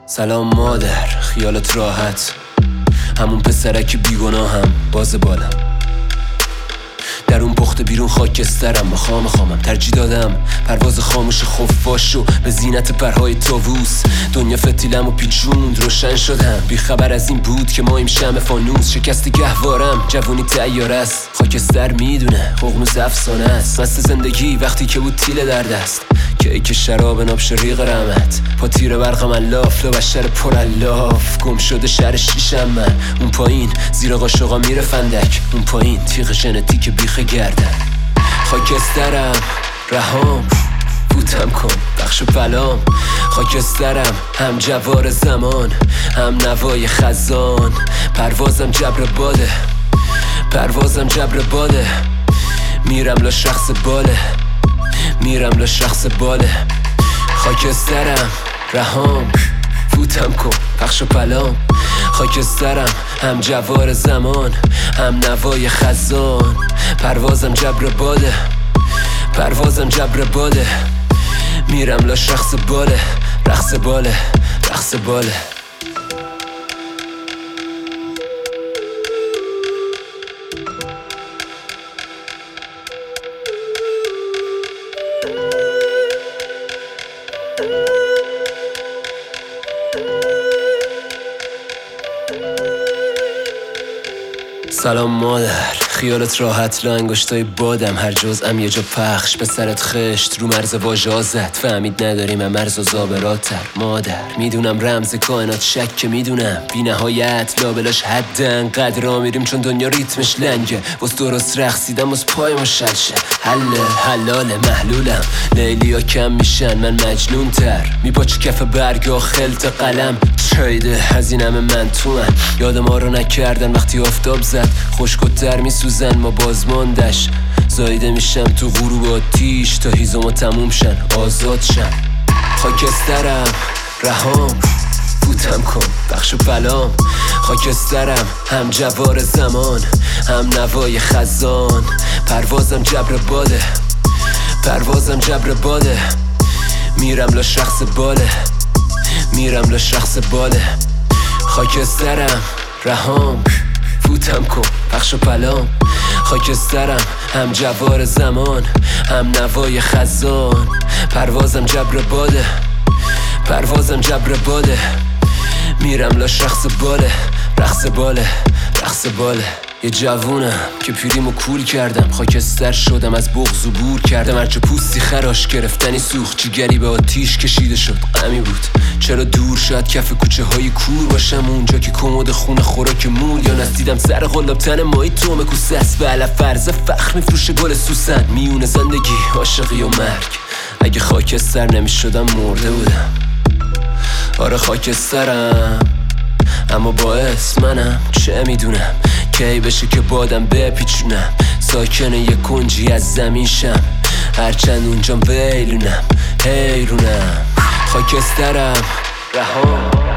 سلام مادر، خیالت راحت، همون پسرک بیگناهم، باز بالم در اون پخت بیرون خاکسترم. خامم ترجیح دادم پرواز خاموش خفاشو به زینت پرهای طاووس. دنیا فتیلم و پیچوند، روشن شدم، بیخبر از این بود که ماییم شمع فانوس. شکست گهوارم، جوونی طیاره است، خاکستر میدونه ققنوس افسانه است. مست زندگی وقتی که بود تیله در دست، کیک شراب نابش ریق رحمت، پا تیر برقم الاف، لبشر پر الاف. گم شده شهر شیشم من، اون پایین زیر قاشقا میره فندک، اون پایین تیغ ژنتیک بیخ گردن. خاکسترم رهام، فوتم کن بخش بلام. خاکسترم هم جوار زمان، هم نوای خزان. پروازم جبر باده، پروازم جبر باده. میرم لا شخص باله، میرم لا شخص باله. خاکسترم رهام، فوتم کن پخش و پلام. خاکسترم هم جوار زمان، هم نوای خزان. پروازم جبر باده، پروازم جبر باده. میرم لا شخص باله، رقص باله، رقص باله. سلام مادر، خیالت راحت، لا انگشتای بادم، هر جزءم یه جا پخش، به سرت خشت رو مرز واژه‌ها زد. فهمید نداریم مرز و زابراتر. مادر میدونم رمز کائنات شک، میدونم بی نهایت لابلاش حدن. قدرها میریم چون دنیا ریتمش لنگه، واس درست رقصیدم واس پای ما شلشه. حلاله محلولم، لیلیا کم میشن من مجنون تر. میپاچه کف برگا خلط قلم، چایده هزینم من تو من. یاد ما رو نکردن وقتی آفتاب زد، خشک‌تر میسوزن ما بازماندش. زایده میشم تو غروب آتیش تا هیزمو تموم شن، آزاد شم. خاکسترم رهام، فوتم کن بخش و بلام. خاکسترم هم جوار زمان، هم نوای خزان. پروازم جبر باده، پروازم جبر باده. میرم لا شخص باله، میرم لا شخص باله. خاکسترم رهام، فوتم کن پخش و پلام. خاکسترم هم جوار زمان، هم نوای خزان. پروازم جبر باده، پروازم جبر باده. میرم لا شخص باله، رقص باله، رقص باله. یه جوونم که پیریمو کول کردم، خاکستر شدم از بغض و بور کردم. هرچه پوستی خراش گرفتنی سوخت، جیگری به آتیش کشیده شد. غمی بود چرا دور، شاید کف کوچه های کور باشم، اونجا که کمد خونه خوراک مول. یا نستیدم سر قلاب تن مایی تومه کوسه است، به علف فرز فخر میفروشه گل سوسن. میونه زندگی عاشقی و مرگ، اگه خاکستر نمیشدم مرده بودم. آره خاکسترم، اما باعث منم، چه میدونم کی بشه که بادم بپیچونم. ساکن یه کنجی از زمین شم، هرچند اونجا ویلونم، حیرونم. خاکسترم رهام.